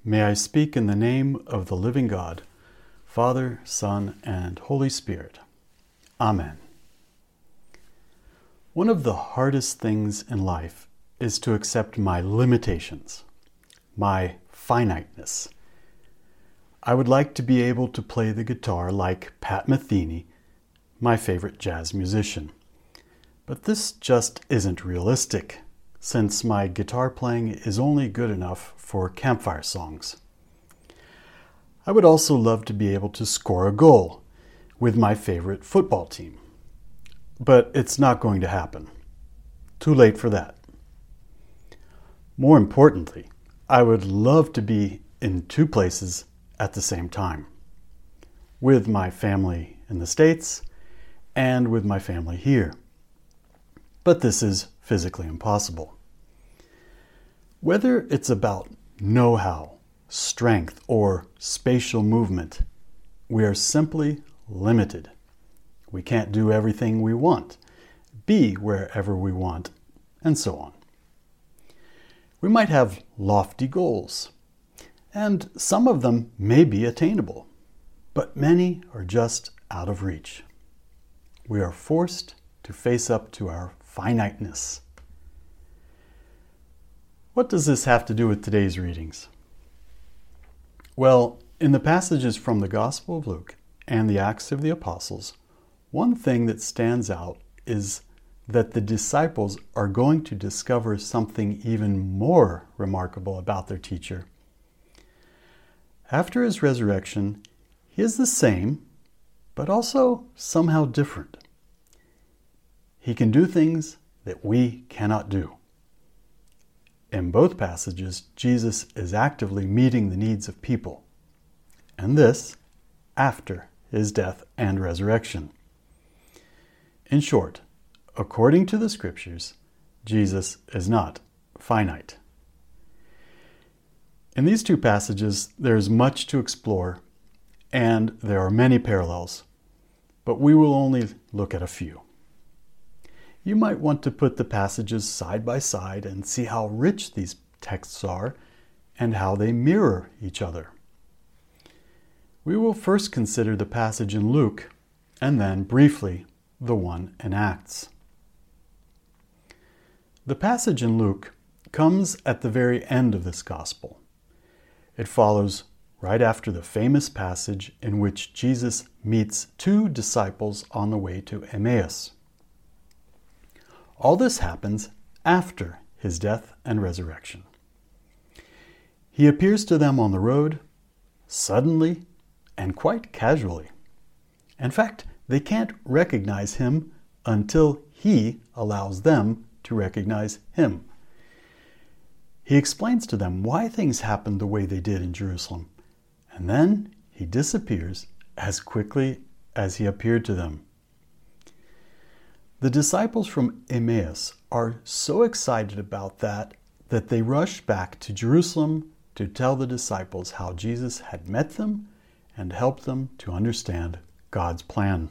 May I speak in the name of the living God, Father, Son, and Holy Spirit. Amen. One of the hardest things in life is to accept my limitations, my finiteness. I would like to be able to play the guitar like Pat Metheny, my favorite jazz musician. But this just isn't realistic, since my guitar playing is only good enough for campfire songs. I would also love to be able to score a goal with my favorite football team. But it's not going to happen. Too late for that. More importantly, I would love to be in two places at the same time, with my family in the States and with my family here. But this is physically impossible. Whether it's about know-how, strength, or spatial movement, we are simply limited. We can't do everything we want, be wherever we want, and so on. We might have lofty goals, and some of them may be attainable, but many are just out of reach. We are forced to face up to our finiteness. What does this have to do with today's readings? Well, in the passages from the Gospel of Luke and the Acts of the Apostles, one thing that stands out is that the disciples are going to discover something even more remarkable about their teacher. After his resurrection, he is the same, but also somehow different. He can do things that we cannot do. In both passages, Jesus is actively meeting the needs of people, and this after his death and resurrection. In short, according to the Scriptures, Jesus is not finite. In these two passages, there is much to explore, and there are many parallels, but we will only look at a few. You might want to put the passages side by side and see how rich these texts are and how they mirror each other. We will first consider the passage in Luke and then briefly the one in Acts. The passage in Luke comes at the very end of this gospel. It follows right after the famous passage in which Jesus meets two disciples on the way to Emmaus. All this happens after his death and resurrection. He appears to them on the road, suddenly and quite casually. In fact, they can't recognize him until he allows them to recognize him. He explains to them why things happened the way they did in Jerusalem, and then he disappears as quickly as he appeared to them. The disciples from Emmaus are so excited about that they rush back to Jerusalem to tell the disciples how Jesus had met them and helped them to understand God's plan.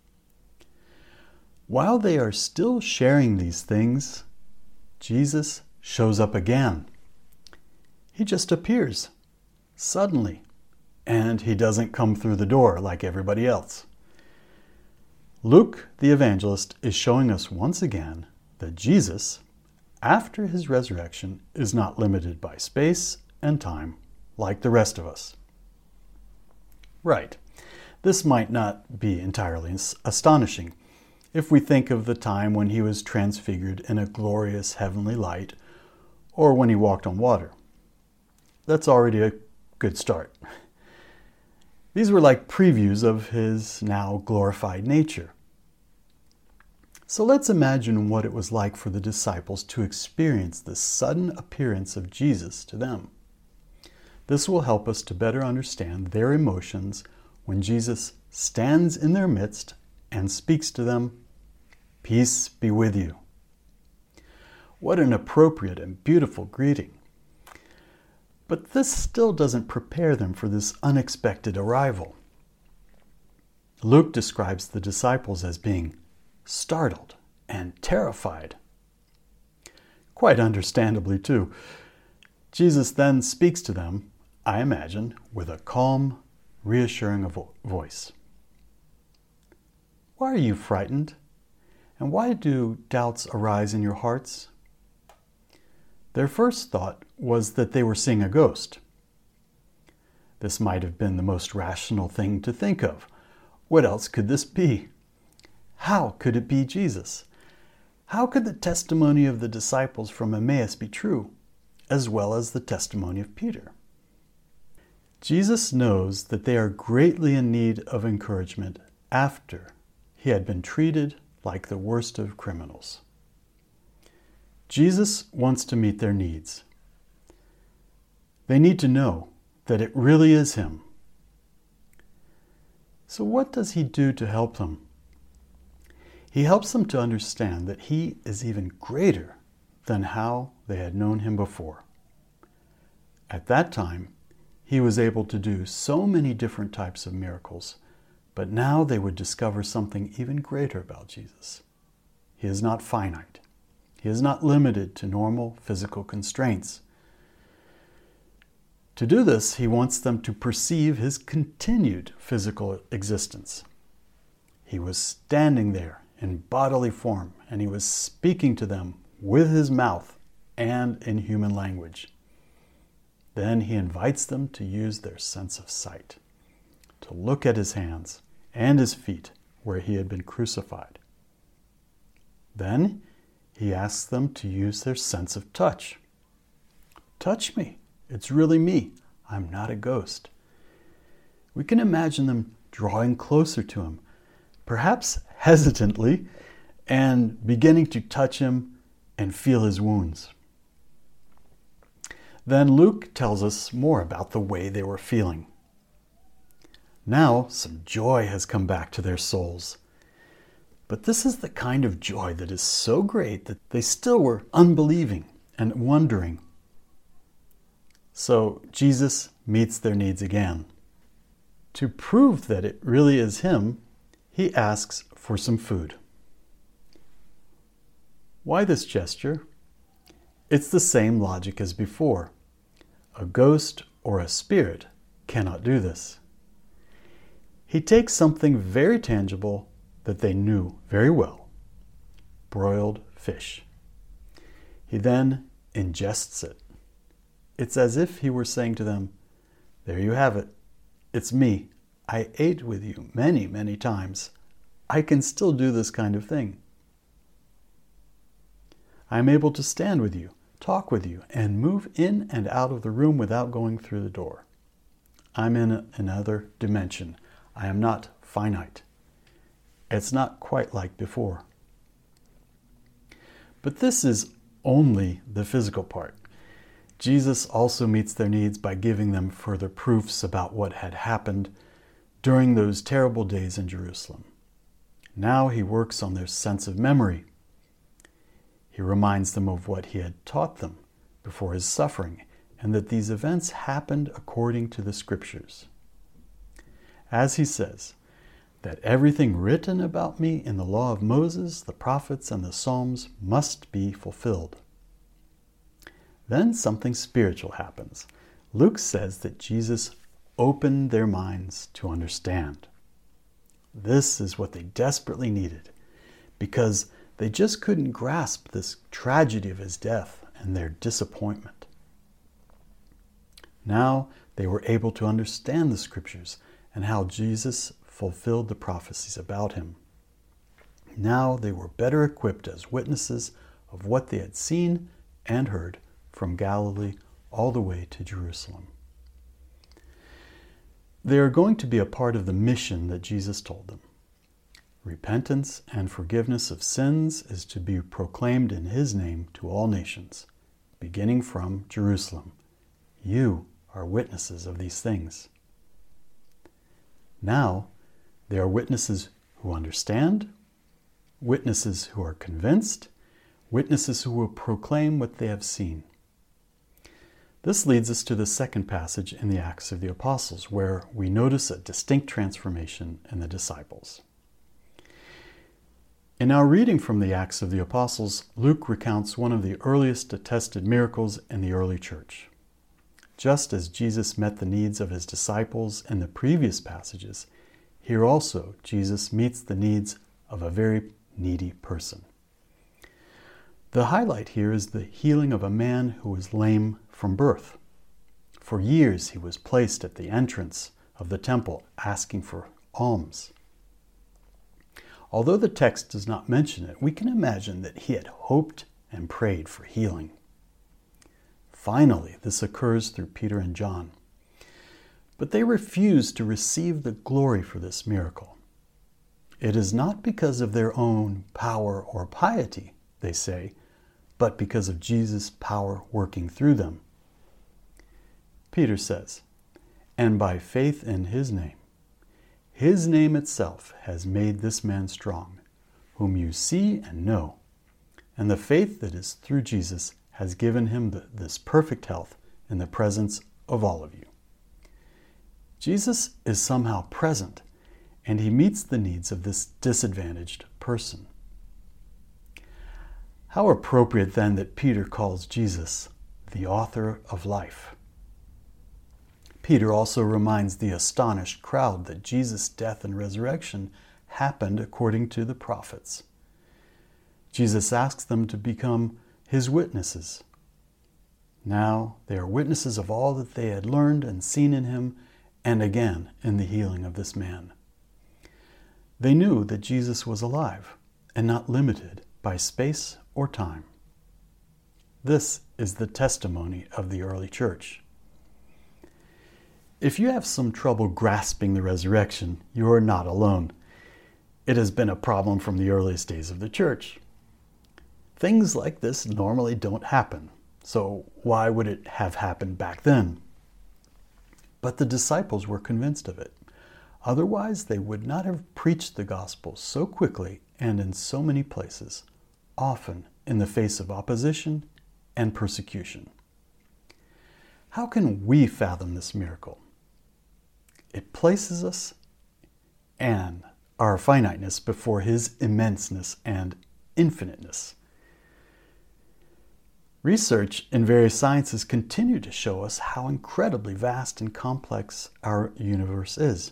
While they are still sharing these things, Jesus shows up again. He just appears suddenly, and he doesn't come through the door like everybody else. Luke, the evangelist, is showing us once again that Jesus, after his resurrection, is not limited by space and time like the rest of us. Right, this might not be entirely astonishing if we think of the time when he was transfigured in a glorious heavenly light or when he walked on water. That's already a good start. These were like previews of his now glorified nature. So let's imagine what it was like for the disciples to experience the sudden appearance of Jesus to them. This will help us to better understand their emotions when Jesus stands in their midst and speaks to them, "Peace be with you." What an appropriate and beautiful greeting. But this still doesn't prepare them for this unexpected arrival. Luke describes the disciples as being startled and terrified. Quite understandably, too. Jesus then speaks to them, I imagine, with a calm, reassuring voice. Why are you frightened? And why do doubts arise in your hearts? Their first thought was that they were seeing a ghost. This might have been the most rational thing to think of. What else could this be? How could it be Jesus? How could the testimony of the disciples from Emmaus be true, as well as the testimony of Peter? Jesus knows that they are greatly in need of encouragement after he had been treated like the worst of criminals. Jesus wants to meet their needs. They need to know that it really is him. So what does he do to help them? He helps them to understand that he is even greater than how they had known him before. At that time, he was able to do so many different types of miracles, but now they would discover something even greater about Jesus. He is not finite. He is not limited to normal physical constraints. To do this, he wants them to perceive his continued physical existence. He was standing there in bodily form, and he was speaking to them with his mouth and in human language. Then he invites them to use their sense of sight, to look at his hands and his feet where he had been crucified. Then he asks them to use their sense of touch. Touch me. It's really me. I'm not a ghost. We can imagine them drawing closer to him, perhaps hesitantly, and beginning to touch him and feel his wounds. Then Luke tells us more about the way they were feeling. Now some joy has come back to their souls. But this is the kind of joy that is so great that they still were unbelieving and wondering. So Jesus meets their needs again. To prove that it really is him, he asks for some food. Why this gesture? It's the same logic as before. A ghost or a spirit cannot do this. He takes something very tangible that they knew very well, broiled fish. He then ingests it. It's as if he were saying to them, there you have it. It's me. I ate with you many, many times. I can still do this kind of thing. I'm able to stand with you, talk with you, and move in and out of the room without going through the door. I'm in another dimension. I am not finite. It's not quite like before. But this is only the physical part. Jesus also meets their needs by giving them further proofs about what had happened during those terrible days in Jerusalem. Now he works on their sense of memory. He reminds them of what he had taught them before his suffering, and that these events happened according to the Scriptures. As he says, that everything written about me in the law of Moses, the prophets, and the Psalms must be fulfilled. Then something spiritual happens. Luke says that Jesus opened their minds to understand. This is what they desperately needed, because they just couldn't grasp this tragedy of his death and their disappointment. Now they were able to understand the Scriptures and how Jesus fulfilled the prophecies about him. Now they were better equipped as witnesses of what they had seen and heard from Galilee all the way to Jerusalem. They are going to be a part of the mission that Jesus told them. Repentance and forgiveness of sins is to be proclaimed in his name to all nations, beginning from Jerusalem. You are witnesses of these things. Now, they are witnesses who understand, witnesses who are convinced, witnesses who will proclaim what they have seen. This leads us to the second passage in the Acts of the Apostles, where we notice a distinct transformation in the disciples. In our reading from the Acts of the Apostles, Luke recounts one of the earliest attested miracles in the early church. Just as Jesus met the needs of his disciples in the previous passages, here also Jesus meets the needs of a very needy person. The highlight here is the healing of a man who was lame from birth. For years he was placed at the entrance of the temple asking for alms. Although the text does not mention it, we can imagine that he had hoped and prayed for healing. Finally, this occurs through Peter and John. But they refuse to receive the glory for this miracle. It is not because of their own power or piety, they say, but because of Jesus' power working through them. Peter says, "And by faith in his name itself has made this man strong, whom you see and know. And the faith that is through Jesus has given him this perfect health in the presence of all of you." Jesus is somehow present, and he meets the needs of this disadvantaged person. How appropriate then that Peter calls Jesus the author of life. Peter also reminds the astonished crowd that Jesus' death and resurrection happened according to the prophets. Jesus asks them to become his witnesses. Now they are witnesses of all that they had learned and seen in him, and again in the healing of this man. They knew that Jesus was alive and not limited by space or time. This is the testimony of the early church. If you have some trouble grasping the resurrection, you are not alone. It has been a problem from the earliest days of the church. Things like this normally don't happen, so why would it have happened back then? But the disciples were convinced of it. Otherwise, they would not have preached the gospel so quickly and in so many places, often in the face of opposition and persecution. How can we fathom this miracle? It places us and our finiteness before his immenseness and infiniteness. Research in various sciences continue to show us how incredibly vast and complex our universe is.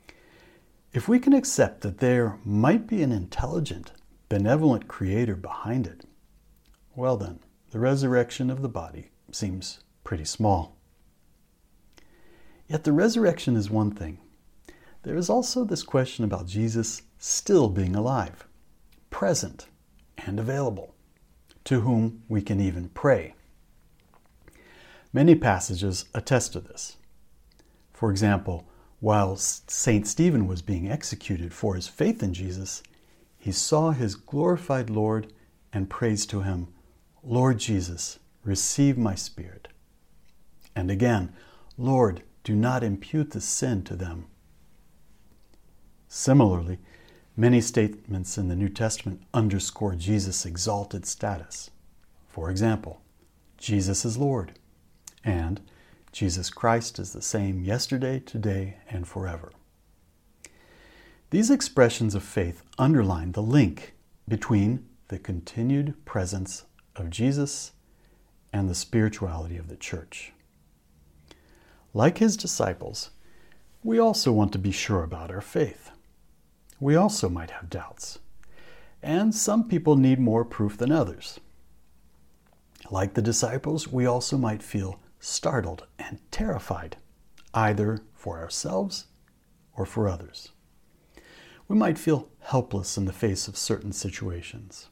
If we can accept that there might be an intelligent, benevolent creator behind it, well then, the resurrection of the body seems pretty small. Yet the resurrection is one thing. There is also this question about Jesus still being alive, present, and available, to whom we can even pray. Many passages attest to this. For example, while St. Stephen was being executed for his faith in Jesus, he saw his glorified Lord and prays to him, "Lord Jesus, receive my spirit." And again, "Lord, do not impute this sin to them." Similarly, many statements in the New Testament underscore Jesus' exalted status. For example, Jesus is Lord, and Jesus Christ is the same yesterday, today, and forever. These expressions of faith underline the link between the continued presence of Jesus and the spirituality of the church. Like his disciples, we also want to be sure about our faith. We also might have doubts, and some people need more proof than others. Like the disciples, we also might feel startled and terrified, either for ourselves or for others. We might feel helpless in the face of certain situations.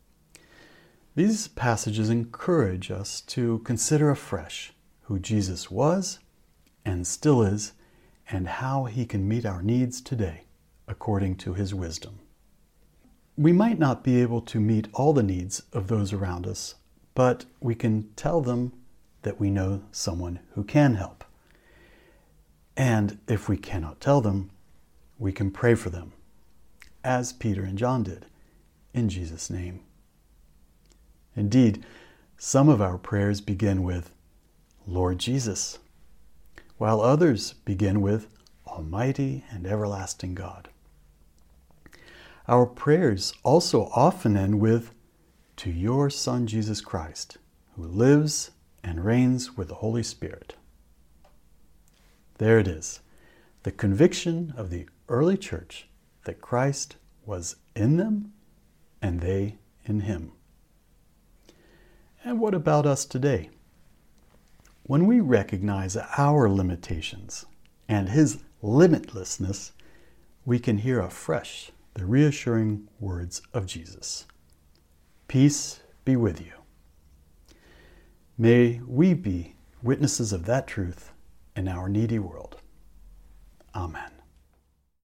These passages encourage us to consider afresh who Jesus was and still is, and how he can meet our needs today according to his wisdom. We might not be able to meet all the needs of those around us, but we can tell them that we know someone who can help. And if we cannot tell them, we can pray for them, as Peter and John did, in Jesus' name. Indeed, some of our prayers begin with, "Lord Jesus," while others begin with, "Almighty and everlasting God." Our prayers also often end with, "To your Son Jesus Christ, who lives and reigns with the Holy Spirit." There it is, the conviction of the early church that Christ was in them and they in him. And what about us today? When we recognize our limitations and his limitlessness, we can hear afresh the reassuring words of Jesus. Peace be with you. May we be witnesses of that truth in our needy world. Amen.